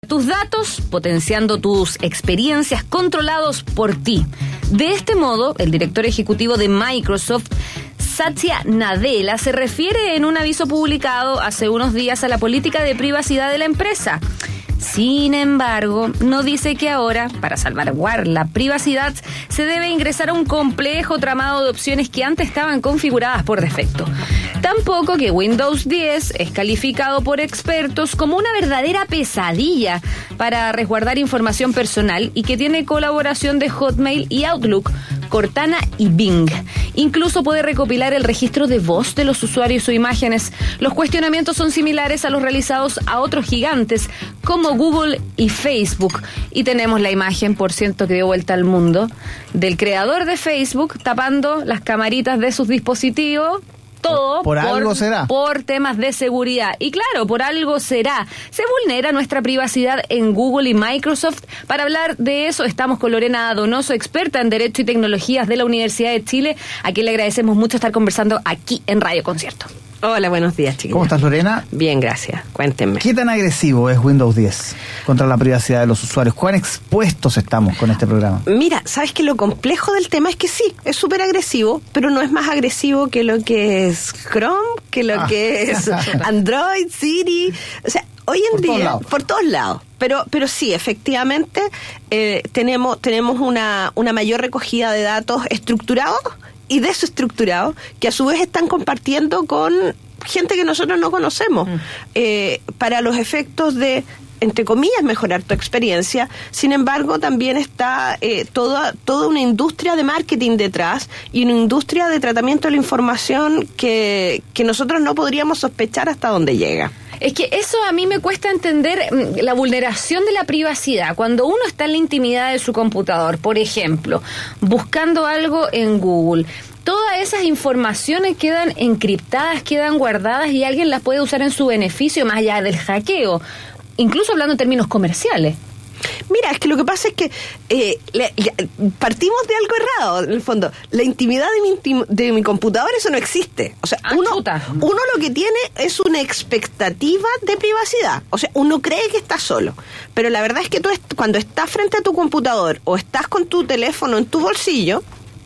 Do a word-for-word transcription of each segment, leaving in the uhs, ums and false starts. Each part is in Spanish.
tus datos, potenciando tus experiencias, controlados por ti. De este modo, el director ejecutivo de Microsoft, Satya Nadella, se refiere en un aviso publicado hace unos días a la política de privacidad de la empresa. Sin embargo, no dice que ahora, para salvaguardar la privacidad, se debe ingresar a un complejo tramado de opciones que antes estaban configuradas por defecto. Tampoco que Windows diez es calificado por expertos como una verdadera pesadilla para resguardar información personal y que tiene colaboración de Hotmail y Outlook, Cortana y Bing. Incluso puede recopilar el registro de voz de los usuarios o imágenes. Los cuestionamientos son similares a los realizados a otros gigantes como Google y Facebook. Y tenemos la imagen, por cierto, que dio vuelta al mundo, del creador de Facebook tapando las camaritas de sus dispositivos. Todo por, por algo será. Por temas de seguridad. Y claro, por algo será. Se vulnera nuestra privacidad en Google y Microsoft. Para hablar de eso estamos con Lorena Donoso, experta en Derecho y Tecnologías de la Universidad de Chile, a quien le agradecemos mucho estar conversando aquí en Radio Concierto. Hola, buenos días, chiquillos. ¿Cómo estás, Lorena? Bien, gracias. Cuéntenme. ¿Qué tan agresivo es Windows diez contra la privacidad de los usuarios? ¿Cuán expuestos estamos con este programa? Mira, sabes que lo complejo del tema es que sí, es súper agresivo, pero no es más agresivo que lo que es Chrome, que lo ah. que es Android, Siri. O sea, hoy en por día, todos lados. por todos lados. Pero, pero sí, efectivamente, eh, tenemos, tenemos una, una mayor recogida de datos estructurados y desestructurados, que a su vez están compartiendo con gente que nosotros no conocemos, mm. eh, para los efectos de, entre comillas, mejorar tu experiencia. Sin embargo, también está eh, toda, toda una industria de marketing detrás y una industria de tratamiento de la información que, que nosotros no podríamos sospechar hasta dónde llega. Es que eso a mí me cuesta entender, la vulneración de la privacidad. Cuando uno está en la intimidad de su computador, por ejemplo, buscando algo en Google, todas esas informaciones quedan encriptadas, quedan guardadas y alguien las puede usar en su beneficio, más allá del hackeo, incluso hablando en términos comerciales. Mira, es que lo que pasa es que eh, le, le, partimos de algo errado, en el fondo. La intimidad de mi, intim, de mi computador, eso no existe. O sea, ah, uno, uno lo que tiene es una expectativa de privacidad. O sea, uno cree que está solo. Pero la verdad es que tú est- cuando estás frente a tu computador o estás con tu teléfono en tu bolsillo,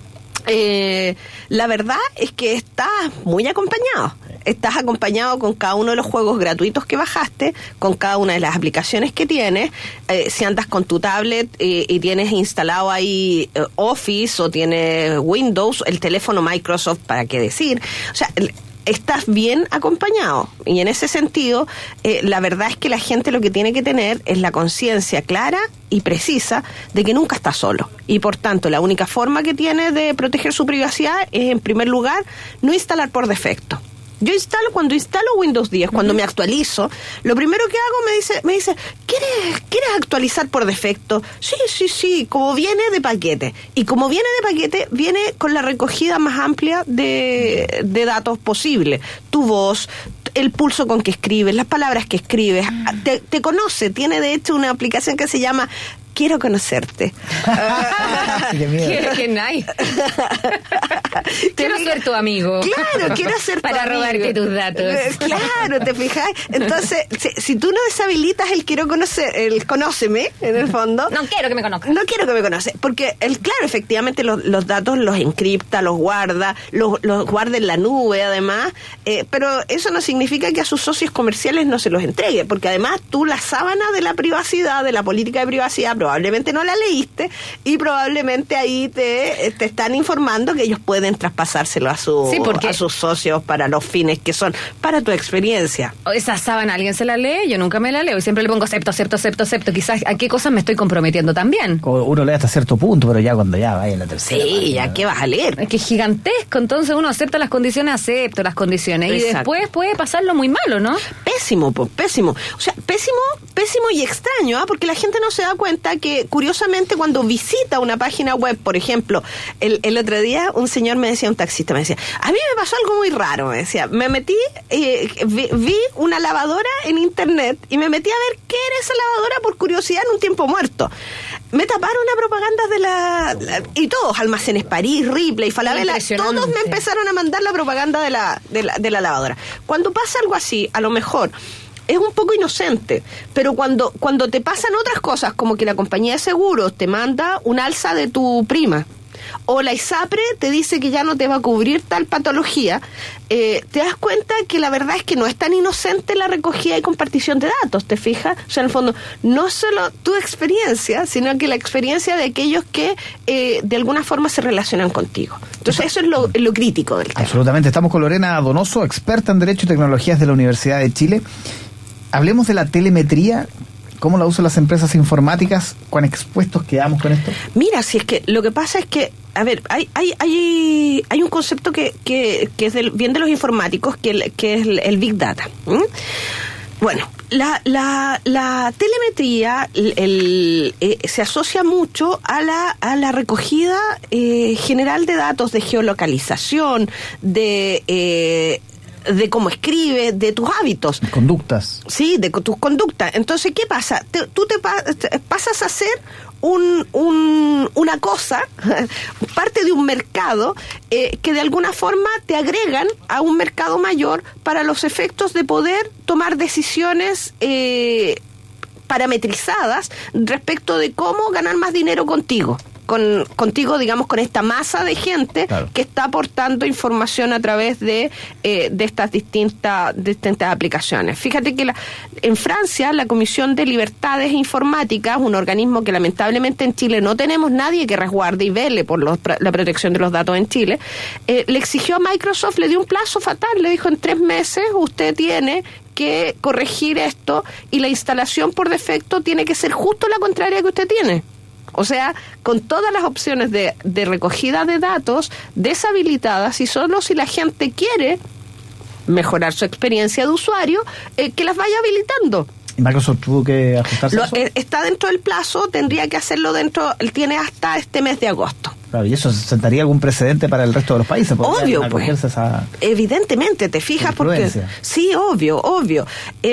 eh, la verdad es que estás muy acompañado. Estás acompañado con cada uno de los juegos gratuitos que bajaste, con cada una de las aplicaciones que tienes. Eh, si andas con tu tablet eh, y tienes instalado ahí eh, Office o tienes Windows, el teléfono Microsoft, ¿para qué decir? O sea, el, estás bien acompañado. Y en ese sentido, eh, la verdad es que la gente lo que tiene que tener es la conciencia clara y precisa de que nunca está solo. Y por tanto, la única forma que tiene de proteger su privacidad es, en primer lugar, no instalar por defecto. Yo instalo, cuando instalo Windows diez, cuando uh-huh. me actualizo, lo primero que hago me dice, me dice, ¿quieres, ¿quieres actualizar por defecto? Sí, sí, sí, como viene de paquete. Y como viene de paquete, viene con la recogida más amplia de, de datos posible. Tu voz, el pulso con que escribes, las palabras que escribes, uh-huh. te, te conoce, tiene de hecho una aplicación que se llama Quiero conocerte. ¡Qué miedo! ¡Qué, qué nice! Quiero ser tu amigo. Claro, quiero ser tu Para amigo. Para robarte tus datos. Claro, ¿te fijas? Entonces, si, si tú no deshabilitas el quiero conocer, el conóceme, en el fondo. No quiero que me conozcas. No quiero que me conoces. Porque, el, claro, efectivamente los, los datos los encripta, los guarda, los, los guarda en la nube, además. Eh, pero eso no significa que a sus socios comerciales no se los entregue. Porque además tú la sábana de la privacidad, de la política de privacidad, probablemente no la leíste y probablemente ahí te, te están informando que ellos pueden traspasárselo a, su, sí, porque, a sus socios para los fines que son para tu experiencia. Esa sábana, ¿alguien se la lee? Yo nunca me la leo y siempre le pongo acepto, acepto, acepto, acepto. Quizás a qué cosas me estoy comprometiendo también. Uno lee hasta cierto punto, pero ya cuando ya vaya en la tercera. Sí, página, ya qué vas a leer. Es que es gigantesco, entonces uno acepta las condiciones, acepto las condiciones. Exacto. Y después puede pasarlo muy malo, ¿no? Pésimo, pues, pésimo. O sea, pésimo, pésimo y extraño, ¿ah? ¿eh? Porque la gente no se da cuenta que curiosamente cuando visita una página web, por ejemplo, el, el otro día un señor me decía, un taxista me decía, a mí me pasó algo muy raro, me decía, me metí, eh, vi, vi una lavadora en internet y me metí a ver qué era esa lavadora por curiosidad en un tiempo muerto. Me taparon una propaganda de la, la y todos, Almacenes París, Ripley, Falabella, todos me empezaron a mandar la propaganda de la, de la, de la lavadora. Cuando pasa algo así, a lo mejor es un poco inocente, pero cuando, cuando te pasan otras cosas, como que la compañía de seguros te manda un alza de tu prima, o la ISAPRE te dice que ya no te va a cubrir tal patología, eh, te das cuenta que la verdad es que no es tan inocente la recogida y compartición de datos, ¿te fijas? O sea, en el fondo, no solo tu experiencia, sino que la experiencia de aquellos que eh, de alguna forma se relacionan contigo. Entonces, eso es lo, lo crítico del tema. Absolutamente. Estamos con Lorena Donoso, experta en Derecho y Tecnologías de la Universidad de Chile. Hablemos de la telemetría. ¿Cómo la usan las empresas informáticas? ¿Cuán expuestos quedamos con esto? Mira, si es que lo que pasa es que, a ver, hay hay hay, hay un concepto que, que, que es del, bien de los informáticos, que, el, que es el, el Big Data. ¿Mm? Bueno, la, la, la telemetría el, el, eh, se asocia mucho a la, a la recogida eh, general de datos de geolocalización, de... Eh, de cómo escribes, de tus hábitos. Conductas. Sí, de tus conductas. Entonces, ¿qué pasa? Te, tú te, pa, te pasas a ser un, un, una cosa, parte de un mercado, eh, que de alguna forma te agregan a un mercado mayor para los efectos de poder tomar decisiones eh, parametrizadas respecto de cómo ganar más dinero contigo. Con, contigo, digamos, con esta masa de gente, claro, que está aportando información a través de, eh, de estas distintas, distintas aplicaciones. Fíjate que la, en Francia, la Comisión de Libertades Informáticas, un organismo que lamentablemente en Chile no tenemos nadie que resguarde y vele por los, la protección de los datos en Chile, eh, le exigió a Microsoft, le dio un plazo fatal, le dijo: en tres meses usted tiene que corregir esto y la instalación por defecto tiene que ser justo la contraria que usted tiene. O sea, con todas las opciones de, de recogida de datos deshabilitadas, y solo si la gente quiere mejorar su experiencia de usuario, eh, que las vaya habilitando. ¿Y Microsoft tuvo que ajustarse Lo, a eso? Eh, está dentro del plazo, tendría que hacerlo dentro, él tiene hasta este mes de agosto. Claro, ¿y eso sentaría algún precedente para el resto de los países? Obvio, pues. Esa Evidentemente, te fijas, porque... Sí, obvio, obvio.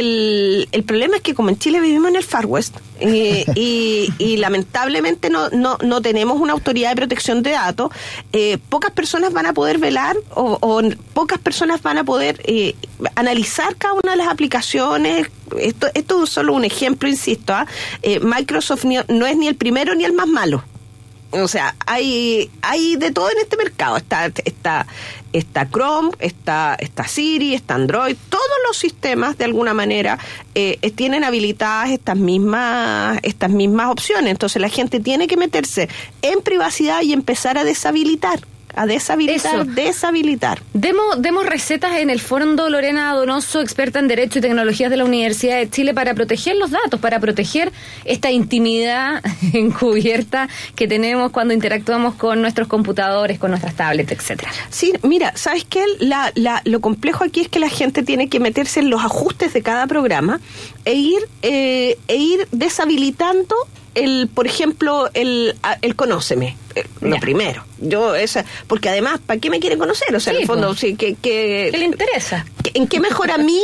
El, el problema es que como en Chile vivimos en el Far West, eh, y, y lamentablemente no, no, no tenemos una autoridad de protección de datos, eh, pocas personas van a poder velar, o, o pocas personas van a poder eh, analizar cada una de las aplicaciones. Esto, esto es solo un ejemplo, insisto, ¿eh? Eh, Microsoft ni, no es ni el primero ni el más malo. O sea, hay hay de todo en este mercado. Está está está Chrome, está está Siri, está Android. Todos los sistemas, de alguna manera, eh, tienen habilitadas estas mismas estas mismas opciones. Entonces, la gente tiene que meterse en privacidad y empezar a deshabilitar. A deshabilitar, Eso. deshabilitar. Demos, demos recetas en el fondo, Lorena Donoso, experta en Derecho y Tecnologías de la Universidad de Chile, para proteger los datos, para proteger esta intimidad encubierta que tenemos cuando interactuamos con nuestros computadores, con nuestras tablets, etcétera. Sí, mira, ¿sabes qué? La, la, lo complejo aquí es que la gente tiene que meterse en los ajustes de cada programa e ir, eh, e ir deshabilitando el, por ejemplo, el, el conóceme, lo ya. primero. Yo esa, porque además, ¿para qué me quieren conocer? O sea, sí, en el fondo, pues, sí, que, que ¿qué le interesa? Que, ¿En qué mejora a mí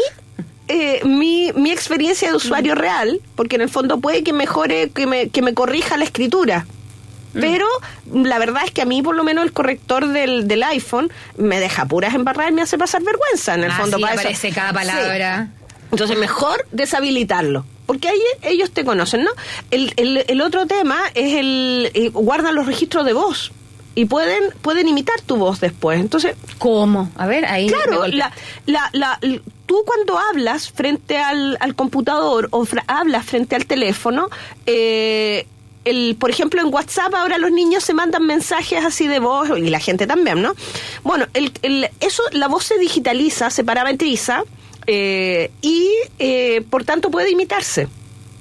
eh, mi, mi experiencia de usuario mm. real? Porque en el fondo puede que mejore, que me, que me corrija la escritura. Mm. Pero la verdad es que a mí, por lo menos, el corrector del, del iPhone me deja puras embarradas y me hace pasar vergüenza. En el ah, fondo, sí, para aparece eso. cada palabra. Sí. Entonces, mejor deshabilitarlo. Porque ahí ellos te conocen, ¿no? El, el, el otro tema es el... Eh, guardan los registros de voz. Y pueden pueden imitar tu voz después. Entonces, ¿cómo? A ver, ahí... Claro, la, la, la, tú cuando hablas frente al, al computador o fra- hablas frente al teléfono... Eh, El, por ejemplo, en WhatsApp ahora los niños se mandan mensajes así de voz, y la gente también, ¿no? Bueno, el, el, eso, la voz se digitaliza, se parametriza, eh, y eh, por tanto puede imitarse.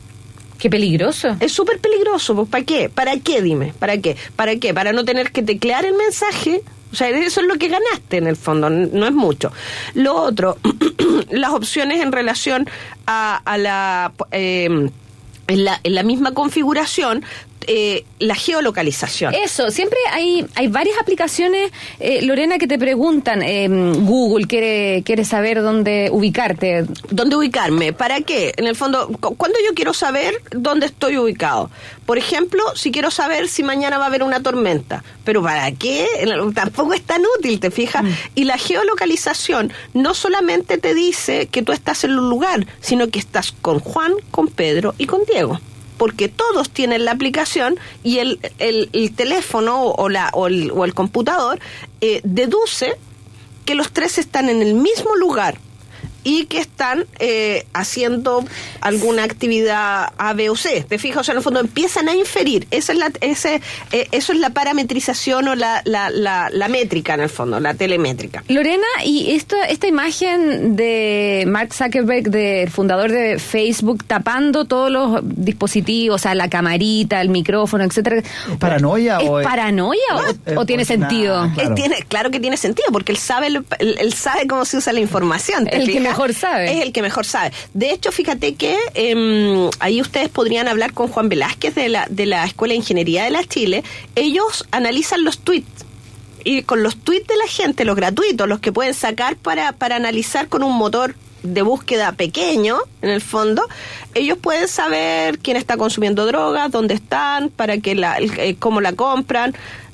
Qué peligroso. Es súper peligroso. Pues, ¿para qué? ¿Para qué, dime? ¿Para qué? ¿Para qué? Para no tener que teclear el mensaje. O sea, eso es lo que ganaste en el fondo, no es mucho. Lo otro, las opciones en relación a, a la... Eh, En la, en la misma configuración, eh, la geolocalización. Eso, siempre hay hay varias aplicaciones, eh, Lorena, que te preguntan, eh, Google quiere quiere saber dónde ubicarte. ¿Dónde ubicarme? ¿Para qué? En el fondo, ¿cuándo yo quiero saber dónde estoy ubicado? Por ejemplo, si quiero saber si mañana va a haber una tormenta. ¿Pero para qué? Tampoco es tan útil, ¿te fijas? Mm. Y la geolocalización no solamente te dice que tú estás en un lugar, sino que estás con Juan, con Pedro y con Diego. Porque todos tienen la aplicación y el, el, el teléfono o, la, o, el, o el computador eh, deduce que los tres están en el mismo lugar y que están eh, haciendo alguna actividad A, B o C. ¿Te fijas? O sea, en el fondo empiezan a inferir. Esa es la, ese, eh, eso es la parametrización o la, la, la, la métrica, en el fondo, la telemétrica. Lorena, y esta, esta imagen de Mark Zuckerberg, del fundador de Facebook, tapando todos los dispositivos, o sea, la camarita, el micrófono, etcétera. ¿Es paranoia? ¿Es o es, paranoia o, es, o tiene pues, sentido? Nah, claro. Él tiene, claro que tiene sentido, porque él sabe, él, él sabe cómo se usa la información. ¿te El fijas? que mejor sabe. Es el que mejor sabe. De hecho, fíjate que eh, ahí ustedes podrían hablar con Juan Velázquez de la, de la Escuela de Ingeniería de la Chile. Ellos analizan los tweets. Y con los tweets de la gente, los gratuitos, los que pueden sacar para, para analizar con un motor de búsqueda pequeño, en el fondo, ellos pueden saber quién está consumiendo drogas, dónde están, para que la, eh, cómo la compran,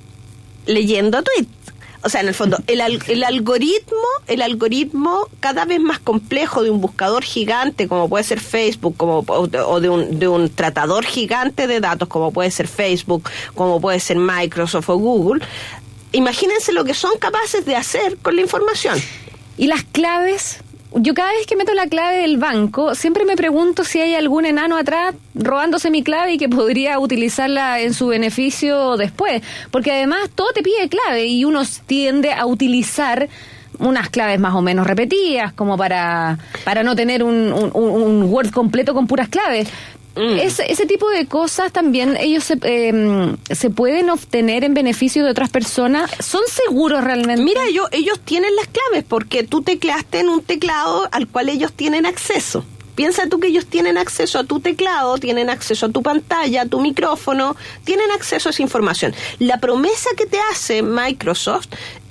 leyendo tweets. O sea, en el fondo, el, el algoritmo, el algoritmo cada vez más complejo de un buscador gigante, como puede ser Facebook, como o de, o de un de un tratador gigante de datos, como puede ser Facebook, como puede ser Microsoft o Google. Imagínense lo que son capaces de hacer con la información. ¿Y las claves? Yo cada vez que meto la clave del banco, siempre me pregunto si hay algún enano atrás robándose mi clave y que podría utilizarla en su beneficio después. Porque además todo te pide clave y uno tiende a utilizar unas claves más o menos repetidas, como para, para no tener un, un, un Word completo con puras claves. Mm. Ese, ese tipo de cosas también ellos se, eh, se pueden obtener en beneficio de otras personas. ¿Son seguros realmente? Mira, yo, ellos tienen las claves porque tú tecleaste en un teclado al cual ellos tienen acceso. Piensa tú que ellos tienen acceso a tu teclado, tienen acceso a tu pantalla, a tu micrófono, tienen acceso a esa información. La promesa que te hace Microsoft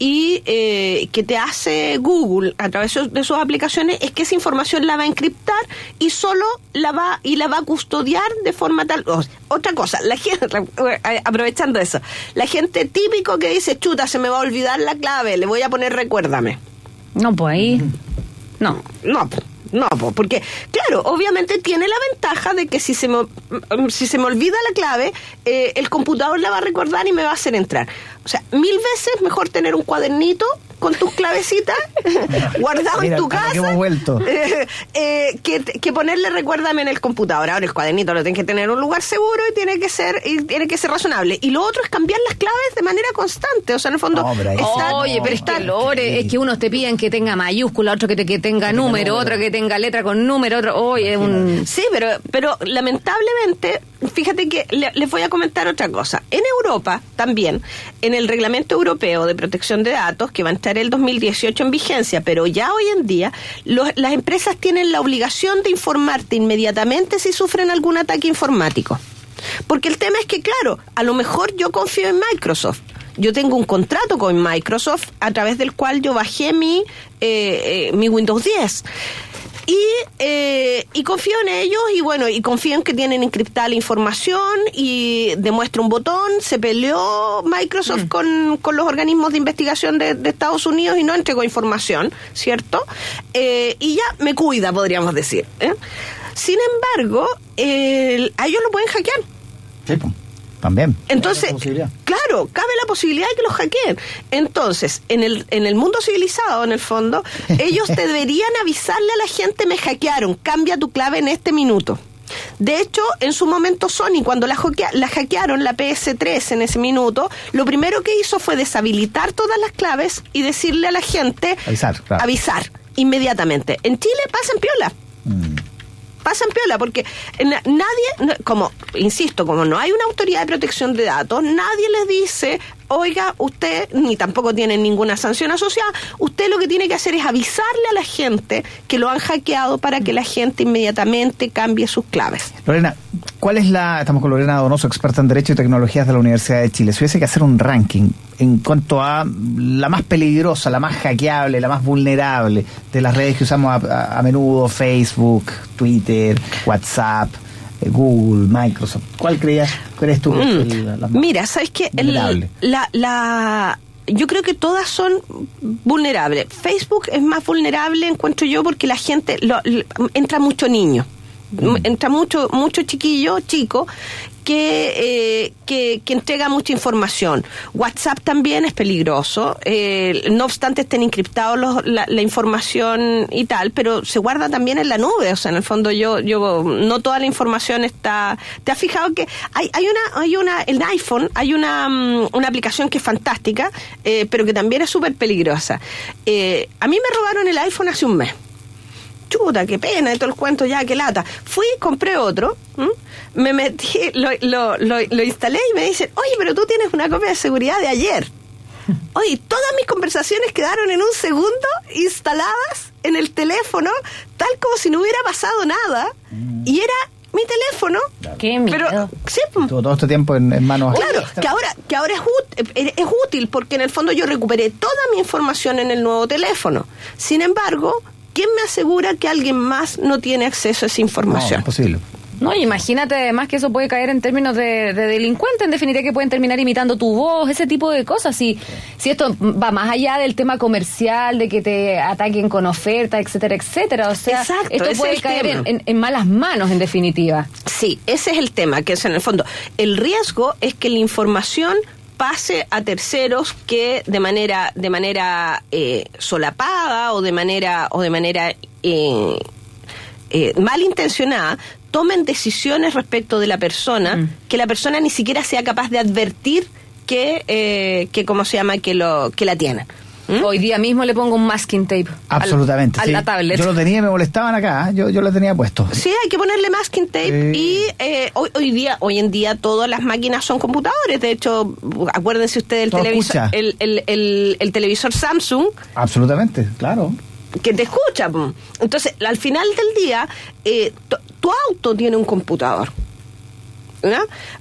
y eh, que te hace Google a través de sus aplicaciones es que esa información la va a encriptar y solo la va y la va a custodiar de forma tal. Oh, otra cosa, la gente, aprovechando eso, la gente típico que dice, chuta, se me va a olvidar la clave, le voy a poner recuérdame. No, pues ahí, no. No, No, porque, claro, obviamente tiene la ventaja de que si se me, si se me olvida la clave, eh, el computador la va a recordar y me va a hacer entrar. O sea, mil veces mejor tener un cuadernito con tus clavecitas guardado Mira, en tu casa que, hemos vuelto. Eh, eh, que, que ponerle recuérdame en el computador. Ahora el cuadernito lo tienes que tener en un lugar seguro y tiene que ser y tiene que ser razonable. Y lo otro es cambiar las claves de manera constante. O sea, en el fondo... No, pero está, oye, no, pero es que, Lore, es que unos te piden que tenga mayúscula, otro que, te, que tenga que número, número, otro que tenga letra con número, otro... Oye, un... Sí, pero, pero lamentablemente, fíjate que le, les voy a comentar otra cosa. En Europa también, en el Reglamento Europeo de Protección de Datos, que va a entrar el dos mil dieciocho en vigencia, pero ya hoy en día los, las empresas tienen la obligación de informarte inmediatamente si sufren algún ataque informático. Porque el tema es que, claro, a lo mejor yo confío en Microsoft. Yo tengo un contrato con Microsoft a través del cual yo bajé mi, eh, eh, mi Windows diez. Y, eh, y confío en ellos y bueno, y confío en que tienen encriptada la información y demuestra un botón, se peleó Microsoft mm. con, con los organismos de investigación de, de Estados Unidos y no entregó información, ¿cierto? Eh, y ya me cuida, podríamos decir, ¿eh? Sin embargo, eh, a ellos lo pueden hackear. Sí, pues. También. Entonces, claro, cabe la posibilidad de que los hackeen. Entonces, en el en el mundo civilizado, en el fondo, ellos te deberían avisarle a la gente, me hackearon, cambia tu clave en este minuto. De hecho, en su momento Sony, cuando la, hackea, la hackearon la P S tres en ese minuto, lo primero que hizo fue deshabilitar todas las claves y decirle a la gente, avisar, claro. avisar inmediatamente. En Chile pasan piola. Mm. Pasan piola, porque nadie, como, insisto, como no hay una autoridad de protección de datos, nadie les dice, oiga, usted, ni tampoco tiene ninguna sanción asociada, usted lo que tiene que hacer es avisarle a la gente que lo han hackeado para que la gente inmediatamente cambie sus claves. Lorena, ¿Cuál es la, estamos con Lorena Donoso, experta en Derecho y Tecnologías de la Universidad de Chile, si hubiese que hacer un ranking en cuanto a la más peligrosa, la más hackeable, la más vulnerable de las redes que usamos a, a, a menudo, Facebook, Twitter, WhatsApp, eh, Google, Microsoft, ¿cuál creías, crees tú? Mm. El, la, la Mira, ¿sabes qué? El, la, la, yo creo que todas son vulnerables. Facebook es más vulnerable, encuentro yo, porque la gente, lo, lo, entra mucho niño. Mm. Entra mucho mucho chiquillo, chico, que, eh, que, que entrega mucha información. WhatsApp también es peligroso, eh, no obstante estén encriptados los, la, la información y tal, pero se guarda también en la nube. O sea, en el fondo yo yo no toda la información está. ¿Te has fijado que hay hay una hay una en iPhone hay una una aplicación que es fantástica, eh, pero que también es súper peligrosa? Eh, a mí me robaron el iPhone hace un mes. Chuta, qué pena, de todo el cuento, ya, qué lata. Fui, compré otro, ¿m? me metí, lo, lo, lo, lo instalé y me dicen, oye, pero tú tienes una copia de seguridad de ayer. Oye, todas mis conversaciones quedaron en un segundo instaladas en el teléfono, tal como si no hubiera pasado nada, y era mi teléfono. Claro. Qué miedo. Pero, sí, Tuvo todo este tiempo en, en manos. Claro, que ahora, que ahora es, út- es útil, porque en el fondo yo recuperé toda mi información en el nuevo teléfono. Sin embargo, ¿quién me asegura que alguien más no tiene acceso a esa información? No, es posible. No, imagínate además que eso puede caer en términos de, de delincuente, en definitiva, que pueden terminar imitando tu voz, ese tipo de cosas. Si, si esto va más allá del tema comercial, de que te ataquen con ofertas, etcétera, etcétera. O sea, Exacto, esto ese puede es el caer tema. en, en, en malas manos, en definitiva. Sí, ese es el tema, que es en el fondo. El riesgo es que la información pase a terceros que de manera de manera eh, solapada o de manera o de manera eh, eh, malintencionada tomen decisiones respecto de la persona, mm. que la persona ni siquiera sea capaz de advertir que eh, que cómo se llama que lo que la tienen. ¿Mm? Hoy día mismo le pongo un masking tape. Absolutamente. Al, sí. a la tablet. Yo lo tenía y me molestaban acá, ¿eh? yo yo lo tenía puesto. Sí, hay que ponerle masking tape. Sí. Y eh, hoy, hoy día hoy en día todas las máquinas son computadores. De hecho, acuérdense ustedes del Todo televisor, escucha. el, el, el, el televisor Samsung, Absolutamente, claro. que te escucha. Entonces, al final del día, eh, tu, tu auto tiene un computador. ¿No?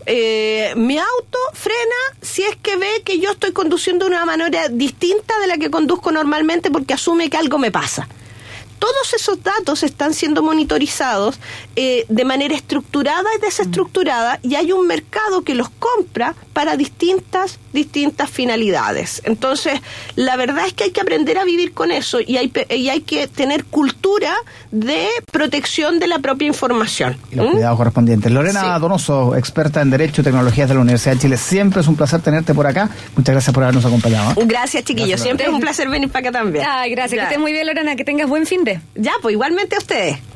Eh, mi auto frena si es que ve que yo estoy conduciendo de una manera distinta de la que conduzco normalmente, porque asume que algo me pasa. Todos esos datos están siendo monitorizados eh, de manera estructurada y desestructurada, y hay un mercado que los compra para distintas distintas finalidades. Entonces, la verdad es que hay que aprender a vivir con eso, y hay y hay que tener cultura de protección de la propia información. Y los ¿Mm? cuidados correspondientes. Lorena Sí. Donoso, experta en Derecho y Tecnologías de la Universidad de Chile. Siempre es un placer tenerte por acá. Muchas gracias por habernos acompañado. Gracias, chiquillos. Gracias, Siempre es un placer venir para acá también. Ay, gracias. Ya. Que estés muy bien, Lorena. Que tengas buen fin de. Ya, pues igualmente a ustedes.